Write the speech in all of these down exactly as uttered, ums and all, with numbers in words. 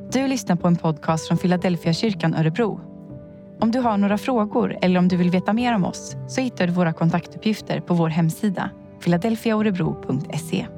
Du lyssnar på en podcast från Philadelphia kyrkan Örebro. Om du har några frågor eller om du vill veta mer om oss så hittar du våra kontaktuppgifter på vår hemsida philadelphia orebro punkt se.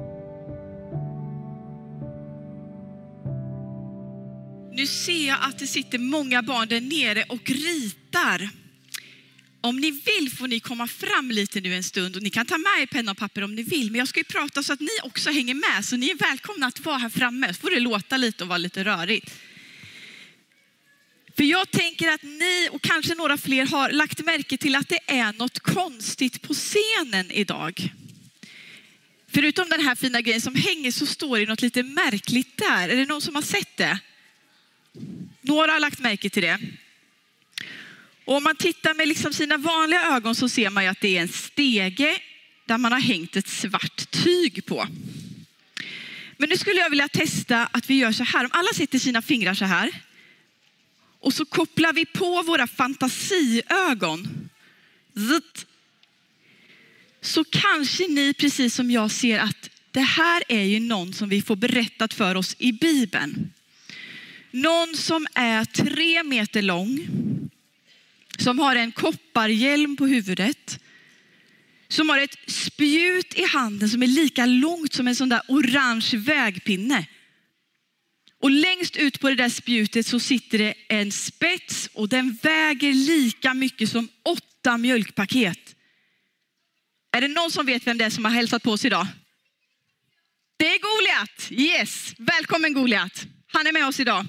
Nu ser jag att det sitter många barn där nere och ritar. Om ni vill får ni komma fram lite nu en stund och ni kan ta med er penna och papper om ni vill. Men jag ska ju prata så att ni också hänger med, så ni är välkomna att vara här framme. Så får det låta lite och vara lite rörigt. För jag tänker att ni och kanske några fler har lagt märke till att det är något konstigt på scenen idag. Förutom den här fina grejen som hänger så står det något lite märkligt där. Är det någon som har sett det? Några har lagt märke till det. Och om man tittar med liksom sina vanliga ögon så ser man ju att det är en stege där man har hängt ett svart tyg på. Men nu skulle jag vilja testa att vi gör så här. Om alla sätter sina fingrar så här. Och så kopplar vi på våra fantasiögon. Zut. Så kanske ni precis som jag ser att det här är ju någon som vi får berättat för oss i Bibeln. Någon som är tre meter lång. Som har en kopparhjälm på huvudet. Som har ett spjut i handen som är lika långt som en sån där orange vägpinne. Och längst ut på det där spjutet så sitter det en spets och den väger lika mycket som åtta mjölkpaket. Är det någon som vet vem det är som har hälsat på oss idag? Det är Goliat. Yes, välkommen Goliat. Han är med oss idag.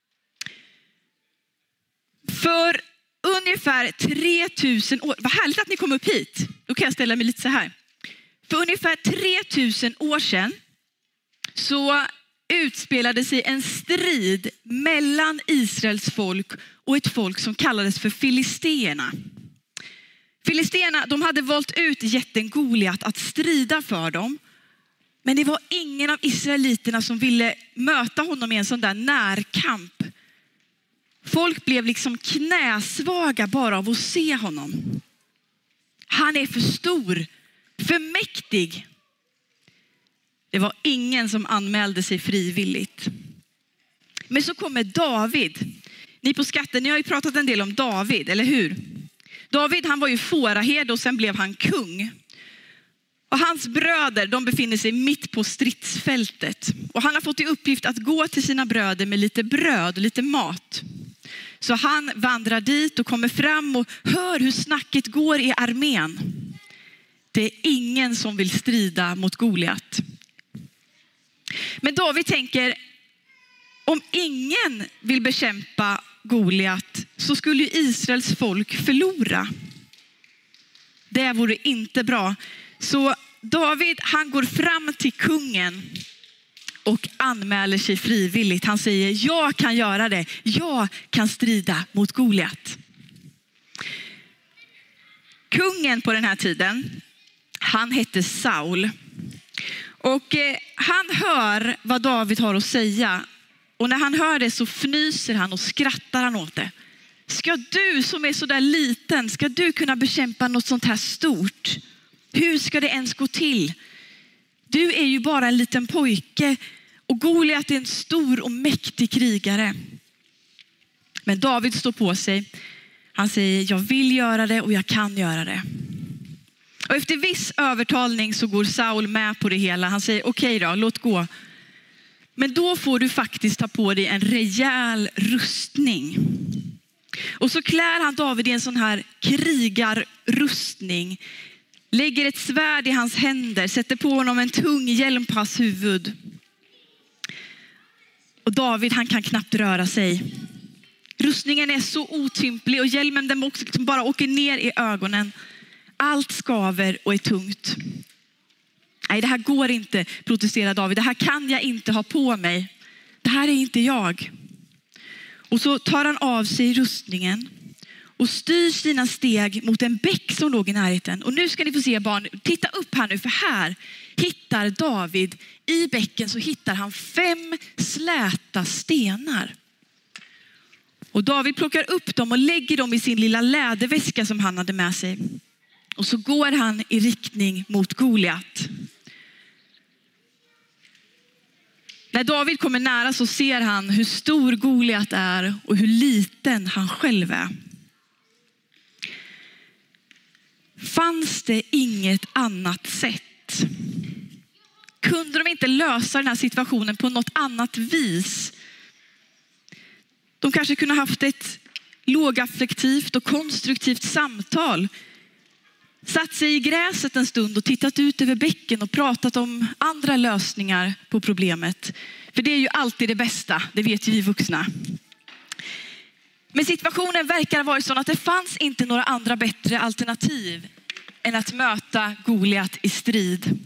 För ungefär tre tusen år, vad härligt att ni kom upp hit. Då kan jag ställa mig lite så här. För ungefär tre tusen år sedan så utspelade sig en strid mellan Israels folk och ett folk som kallades för filisterna. Filisterna, de hade valt ut jätten Goliat att strida för dem. Men det var ingen av israeliterna som ville möta honom i en sån där närkamp. Folk blev liksom knäsvaga bara av att se honom. Han är för stor, för mäktig. Det var ingen som anmälde sig frivilligt. Men så kommer David. Ni på skatten, ni har ju pratat en del om David, eller hur? David, han var ju fåraherde och sen blev han kung. Och hans bröder, de befinner sig mitt på stridsfältet. Och han har fått i uppgift att gå till sina bröder med lite bröd och lite mat. Så han vandrar dit och kommer fram och hör hur snacket går i armén. Det är ingen som vill strida mot Goliat. Men David tänker, om ingen vill bekämpa Goliat så skulle ju Israels folk förlora. Det vore inte bra. Så David, han går fram till kungen och anmäler sig frivilligt. Han säger, jag kan göra det. Jag kan strida mot Goliat. Kungen på den här tiden, han hette Saul. Och eh, han hör vad David har att säga. Och när han hör det så fnyser han och skrattar han åt det. Ska du som är så där liten, ska du kunna bekämpa något sånt här stort? Hur ska det ens gå till? Du är ju bara en liten pojke och Goliat är en stor och mäktig krigare. Men David står på sig. Han säger, jag vill göra det och jag kan göra det. Och efter viss övertalning så går Saul med på det hela. Han säger, okej då, låt gå. Men då får du faktiskt ta på dig en rejäl rustning. Och så klär han David i en sån här krigarrustning. Lägger ett svärd i hans händer. Sätter på honom en tung hjälm på hans huvud. Och David, han kan knappt röra sig. Rustningen är så otymplig och hjälmen den bara åker ner i ögonen. Allt skaver och är tungt. Nej, det här går inte, protesterar David. Det här kan jag inte ha på mig. Det här är inte jag. Och så tar han av sig rustningen och styr sina steg mot en bäck som låg i närheten. Och nu ska ni få se barn, titta upp här nu, för här hittar David, i bäcken så hittar han fem släta stenar. Och David plockar upp dem och lägger dem i sin lilla läderväska som han hade med sig. Och så går han i riktning mot Goliat. När David kommer nära så ser han hur stor Goliat är och hur liten han själv är. Fanns det inget annat sätt? Kunde de inte lösa den här situationen på något annat vis? De kanske kunde haft ett lågaffektivt och konstruktivt samtal. Satt sig i gräset en stund och tittat ut över bäcken och pratat om andra lösningar på problemet. För det är ju alltid det bästa, det vet ju vi vuxna. Men situationen verkar vara så att det fanns inte några andra bättre alternativ än att möta Goliat i strid.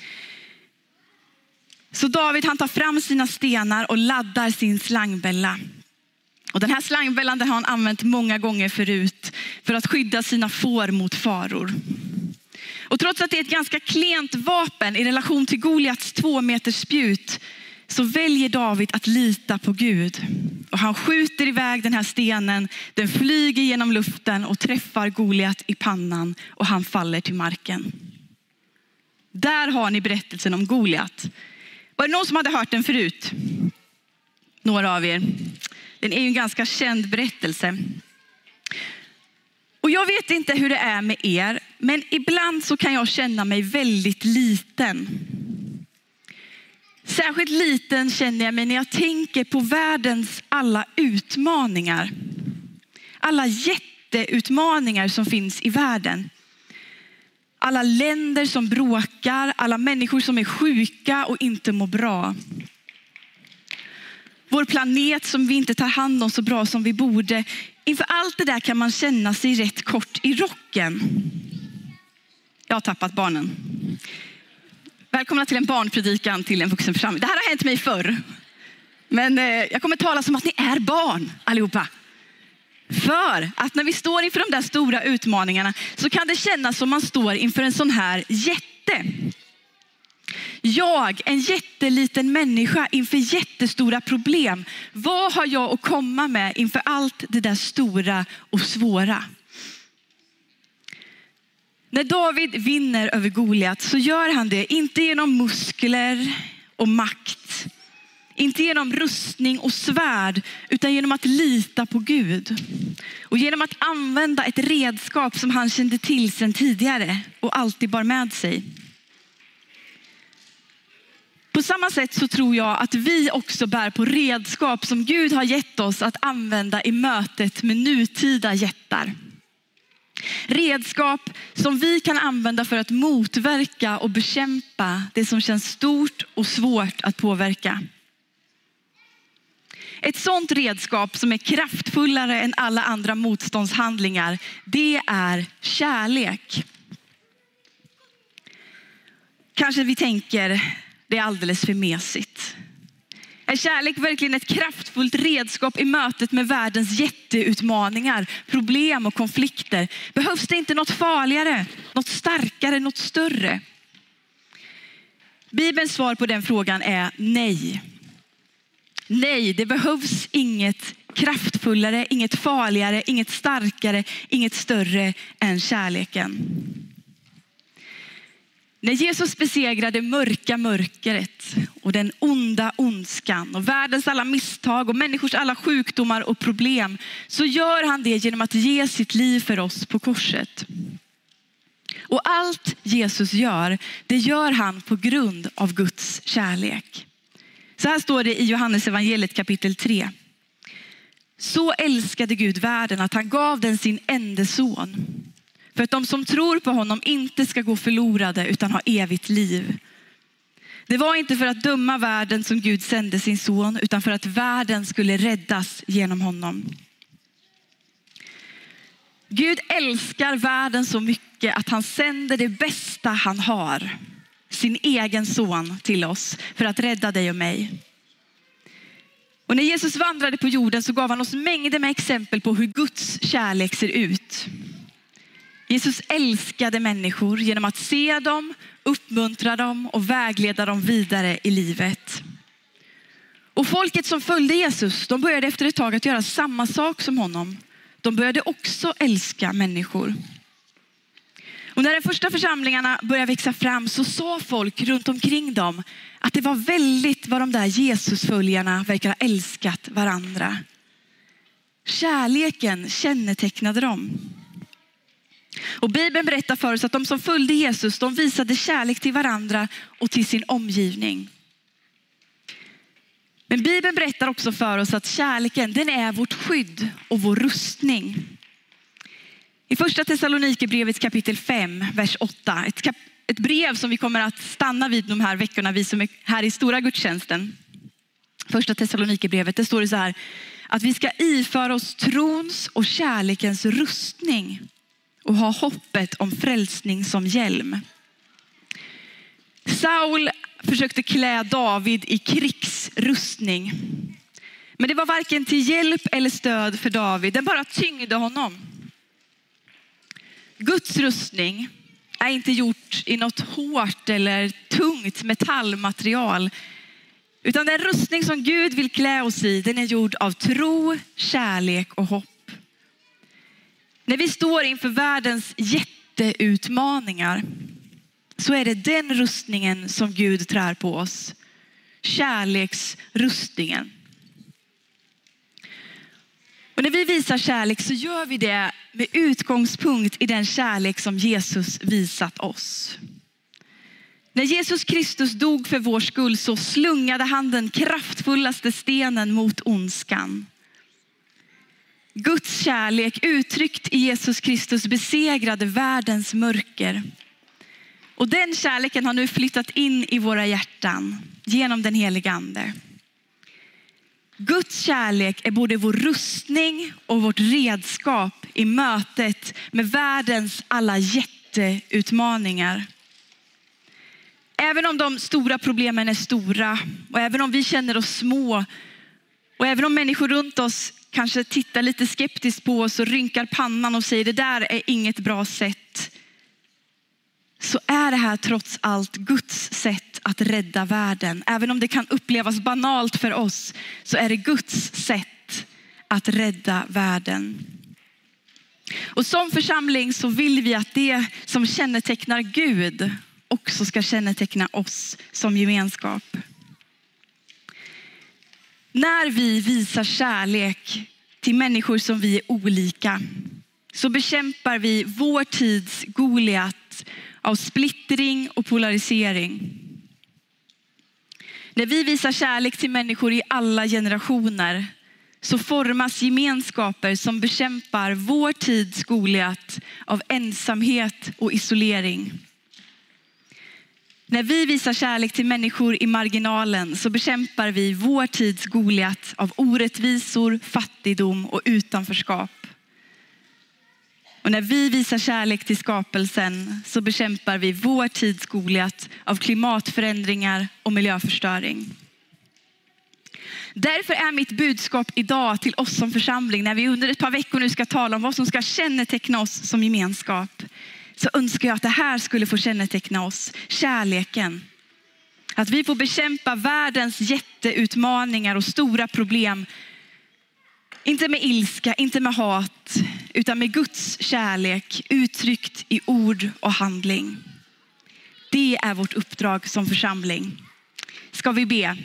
Så David han tar fram sina stenar och laddar sin slangbälla. Och den här slangbällan har han använt många gånger förut för att skydda sina får mot faror. Och trots att det är ett ganska klent vapen i relation till Goliats två meters spjut så väljer David att lita på Gud. Och han skjuter iväg den här stenen, den flyger genom luften och träffar Goliat i pannan och han faller till marken. Där har ni berättelsen om Goliat. Var det någon som hade hört den förut? Några av er. Den är ju en ganska känd berättelse. Och jag vet inte hur det är med er, men ibland så kan jag känna mig väldigt liten. Särskilt liten känner jag mig när jag tänker på världens alla utmaningar. Alla jätteutmaningar som finns i världen. Alla länder som bråkar, alla människor som är sjuka och inte mår bra. Vår planet som vi inte tar hand om så bra som vi borde. Inför allt det där kan man känna sig rätt kort i rocken. Jag har tappat barnen. Välkomna till en barnpredikan till en vuxen församling. Det här har hänt mig förr. Men eh, jag kommer tala som att ni är barn allihopa. För att när vi står inför de där stora utmaningarna så kan det kännas som man står inför en sån här jätte. Jag, en jätteliten människa inför jättestora problem. Vad har jag att komma med inför allt det där stora och svåra? När David vinner över Goliat så gör han det inte genom muskler och makt. Inte genom rustning och svärd utan genom att lita på Gud. Och genom att använda ett redskap som han kände till sedan tidigare och alltid bar med sig. På samma sätt så tror jag att vi också bär på redskap som Gud har gett oss att använda i mötet med nutida jättar. Redskap som vi kan använda för att motverka och bekämpa det som känns stort och svårt att påverka. Ett sådant redskap som är kraftfullare än alla andra motståndshandlingar, det är kärlek. Kanske vi tänker, det är alldeles för mesigt. Är kärlek verkligen ett kraftfullt redskap i mötet med världens jätteutmaningar, problem och konflikter? Behövs det inte något farligare, något starkare, något större? Bibelns svar på den frågan är nej. Nej, det behövs inget kraftfullare, inget farligare, inget starkare, inget större än kärleken. När Jesus besegrade mörka mörkret och den onda ondskan och världens alla misstag och människors alla sjukdomar och problem så gör han det genom att ge sitt liv för oss på korset. Och allt Jesus gör, det gör han på grund av Guds kärlek. Så här står det i Johannes evangeliet kapitel tre. Så älskade Gud världen att han gav den sin enda son. För att de som tror på honom inte ska gå förlorade utan ha evigt liv. Det var inte för att döma världen som Gud sände sin son utan för att världen skulle räddas genom honom. Gud älskar världen så mycket att han sänder det bästa han har. Sin egen son till oss för att rädda dig och mig. Och när Jesus vandrade på jorden så gav han oss mängder med exempel på hur Guds kärlek ser ut. Jesus älskade människor genom att se dem, uppmuntra dem och vägleda dem vidare i livet. Och folket som följde Jesus, de började efter ett tag att göra samma sak som honom. De började också älska människor. Och när de första församlingarna började växa fram så sa folk runt omkring dem att det var väldigt vad de där Jesusföljarna verkar ha älskat varandra. Kärleken kännetecknade dem. Och Bibeln berättar för oss att de som följde Jesus, de visade kärlek till varandra och till sin omgivning. Men Bibeln berättar också för oss att kärleken, den är vårt skydd och vår rustning. I första Thessalonikerbrevet kapitel fem, vers åtta. Ett, kap- ett brev som vi kommer att stanna vid de här veckorna, vi som är här i stora gudstjänsten. Första Thessalonikerbrevet, det står det så här. Att vi ska iföra oss trons och kärlekens rustning och ha hoppet om frälsning som hjälm. Saul försökte klä David i krigsrustning. Men det var varken till hjälp eller stöd för David. Den bara tyngde honom. Guds rustning är inte gjort i något hårt eller tungt metallmaterial. Utan den rustning som Gud vill klä oss i, den är gjord av tro, kärlek och hopp. När vi står inför världens jätteutmaningar så är det den rustningen som Gud trär på oss. Kärleksrustningen. Och när vi visar kärlek så gör vi det med utgångspunkt i den kärlek som Jesus visat oss. När Jesus Kristus dog för vår skull så slungade han den kraftfullaste stenen mot ondskan. Guds kärlek uttryckt i Jesus Kristus besegrade världens mörker. Och den kärleken har nu flyttat in i våra hjärtan genom den helige ande. Guds kärlek är både vår rustning och vårt redskap i mötet med världens alla jätteutmaningar. Även om de stora problemen är stora och även om vi känner oss små och även om människor runt oss kanske tittar lite skeptiskt på oss och rynkar pannan och säger det där är inget bra sätt, så är det här trots allt Guds sätt att rädda världen. Även om det kan upplevas banalt för oss så är det Guds sätt att rädda världen. Och som församling så vill vi att det som kännetecknar Gud också ska känneteckna oss som gemenskap. När vi visar kärlek till människor som vi är olika så bekämpar vi vår tids Goliat av splittring och polarisering. När vi visar kärlek till människor i alla generationer så formas gemenskaper som bekämpar vår tids Goliat av ensamhet och isolering. När vi visar kärlek till människor i marginalen så bekämpar vi vår tids Goliat av orättvisor, fattigdom och utanförskap. Och när vi visar kärlek till skapelsen så bekämpar vi vår tids Goliat av klimatförändringar och miljöförstöring. Därför är mitt budskap idag till oss som församling, när vi under ett par veckor nu ska tala om vad som ska känneteckna oss som gemenskap, så önskar jag att det här skulle få känneteckna oss. Kärleken. Att vi får bekämpa världens jätteutmaningar och stora problem. Inte med ilska, inte med hat, utan med Guds kärlek uttryckt i ord och handling. Det är vårt uppdrag som församling. Ska vi be?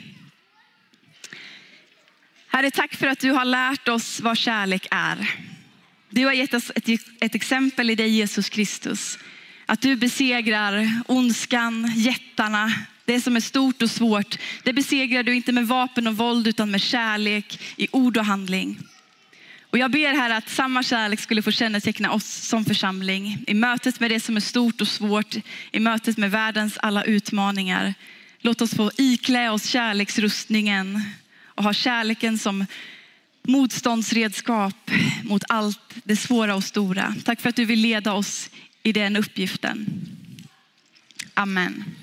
Herre, tack för att du har lärt oss vad kärlek är. Du har gett oss ett, ett exempel i dig, Jesus Kristus. Att du besegrar ondskan, jättarna, det som är stort och svårt. Det besegrar du inte med vapen och våld utan med kärlek i ord och handling. Och jag ber här att samma kärlek skulle få känneteckna oss som församling. I mötet med det som är stort och svårt. I mötet med världens alla utmaningar. Låt oss få iklä oss kärleksrustningen. Och ha kärleken som motståndsredskap mot allt det svåra och stora. Tack för att du vill leda oss i den uppgiften. Amen.